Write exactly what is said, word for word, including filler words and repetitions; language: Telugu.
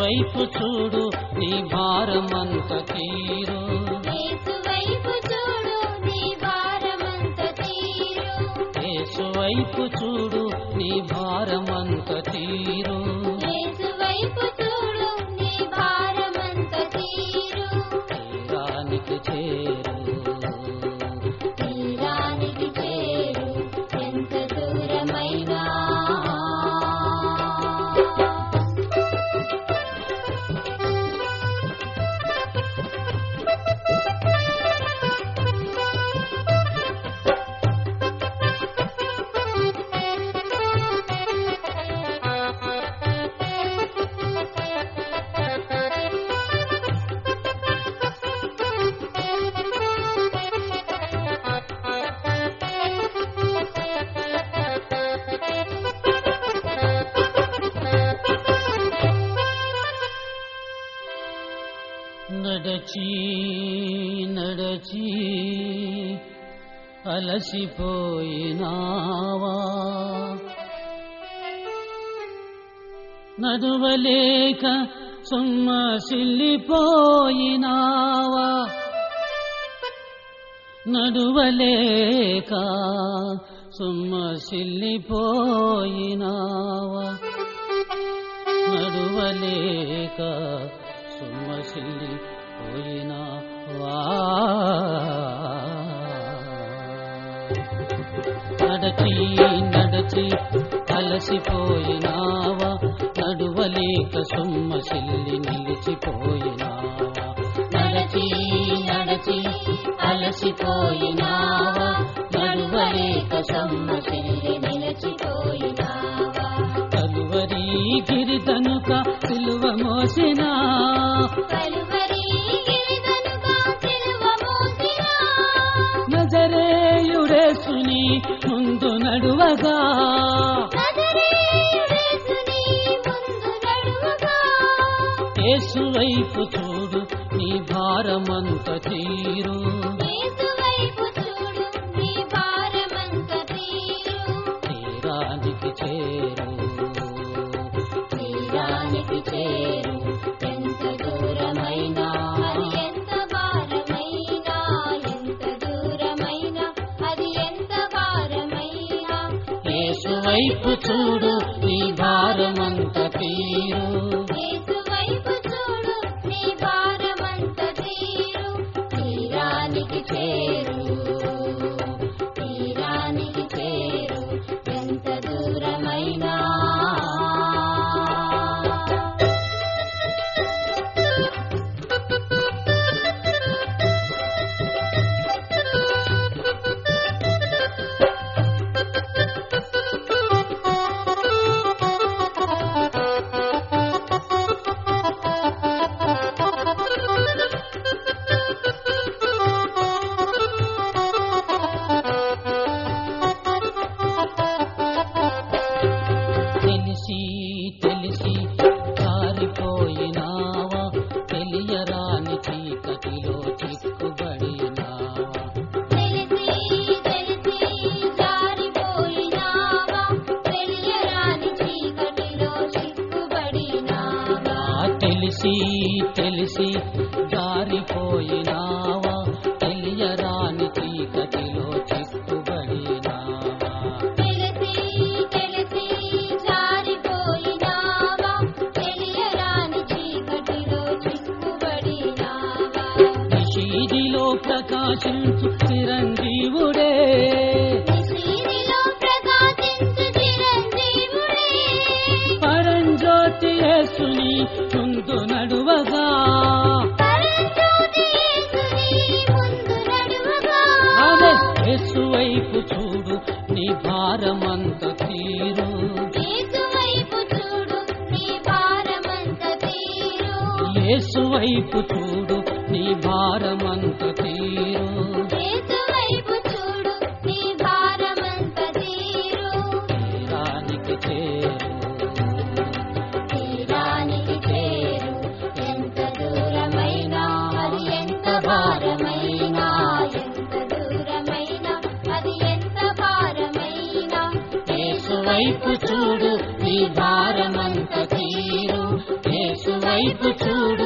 వైపు చూడు నీ భారమంత తీరు యేసు వైపు చూడు నీ భారమంత తీరు యేసు వైపు చూడు నీ భారమంత తీరు యేసు వైపు చూడు నీ భారమంత తీరు తీరానికి చేరు తీరానికి చేరు ఎంత దూరమైనా నడచి నడచి అలసిపోయినావా నడువలేక సొమ్మసిల్లిపోయినావా నడువలేక సొమ్మసిల్లిపోయినావా నడువలేక సొమ్మసిల్లిపోయినావా నడచి నడచి అలసిపోయినావా నడువలేక సొమ్మసిల్లి నిలిచిపోయినావా నడచి నడచి అలసిపోయినావా నడువలేక సొమ్మసిల్లి నిలిచిపోయినావా కలువరి గిరితనుక సిలువ మోసినా కలువరి గిరితనుక సిలువ మోసినా నజరేయుడేసుని ముందు నడువగా నజరేయుడేసుని ముందు నడువగా యేసు వైపు చూడు నీ భారమంత తీరు యేసు వైపు చూడు నీ భారమంత తీరు తీరానికి చేరు తీరానికి చేరు ఎంత దూరమైనా అది ఎంత భారమైనా ఎంత దూరమైనా అది ఎంత భారమైనా యేసు వైపు చూడు నీ భారమంత తీరు యేసు వైపు చూడు నీ భారమంత తీరు తీరానికి చేరు తీరానికి చేరు ఎంత దూరమైనా తెలిసి తెలిసి జారిపోయినావా తెలియరాని చీకటిలో చిక్కుబడినావా తెలిసి తెలిసి జారిపోయినావా తెలియరాని చీకటిలో చిక్కుబడినావా తెలిసి తెలిసి జారిపోయినావా తెలియరాని చీకటిలో చిక్కుబడినావా తెలిసి తెలిసి జారిపోయినావా తెలియరాని చీకటిలో చిక్కుబడినావా నిషీదిలో ప్రకాశించు చిరంజీవుడే నిశీదిలో ప్రకాశించు చిరంజీవుడే పరంజ్యోతి యేసుని ముందు నడువగా పరంజ్యోతి యేసుని ముందు నడువగా ఆమె యేసు వైపు చూడు నీ భారమంత తీరు యేసు వైపు చూడు నీ భారమంత తీరు యేసు వైపు చూడు నీ భారమంత తీరు యేసు వైపు చూడు నీ భారమంత తీరు తీరానికి చేరు తీరానికి చేరు ఎంత దూరమైనా అది ఎంత భారమైనా ఎంత దూరమైనా అది ఎంత భారమైనా యేసు వైపు చూడు నీ భారమంత తీరు యేసు వైపు చూడు